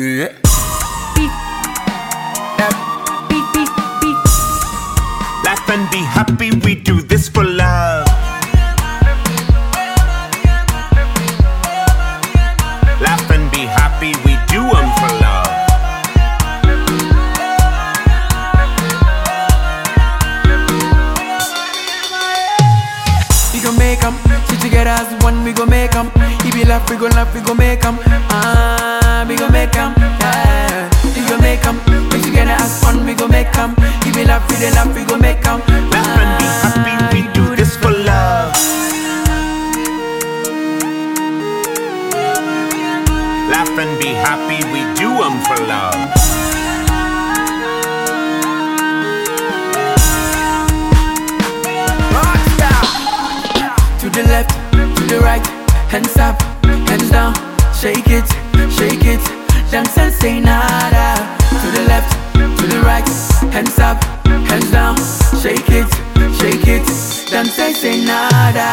Yeah. Laugh and be happy, we do this for love. Laugh and be happy, we do 'em for love. We gon' make 'em, sit together as one, we gon' make 'em. If you laugh, we gon' make 'em. We gon' make 'em, yeah. We gon' make 'em, sit together as one, we gon' make 'em. If you laugh, we gon' make 'em. Laugh and be happy, we do this for love. Laugh and be happy, we do 'em for love. To the left, to the right, hands up, hands down, shake it, dance and say nada. To the left, to the right, hands up, hands down, shake it, dance and say nada.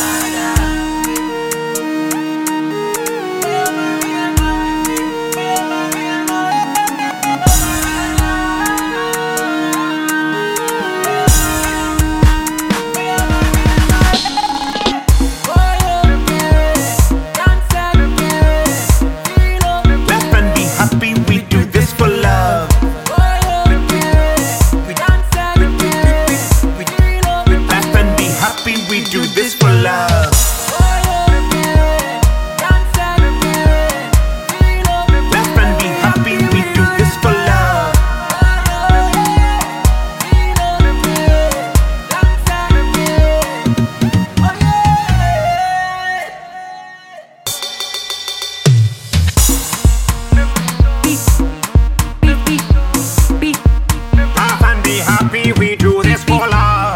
We do this for love. Laugh and be happy, we do this for love. Laugh and be happy, we do this for love.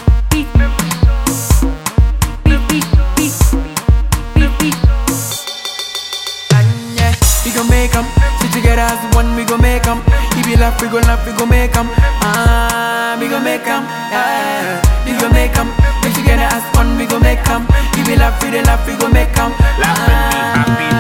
We gon' make 'em, sit together as one, we gon' make 'em. If you laugh, we gon' make 'em. We gon' make 'em, yeah. We gon' make 'em, sit together as one, we gon' make 'em. If you laugh, we gon' make 'em. Laugh and be happy.